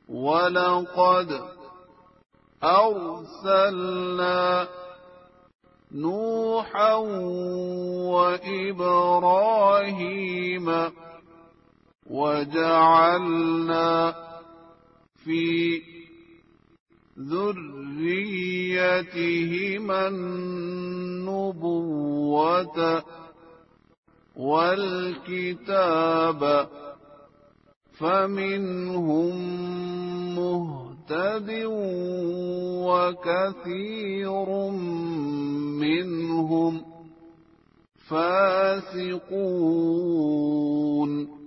ولقد أرسلنا نوحا وإبراهيم وجعلنا في ذريتهما النبوة والكتاب فمنهم مهتد وكثير منهم فاسقون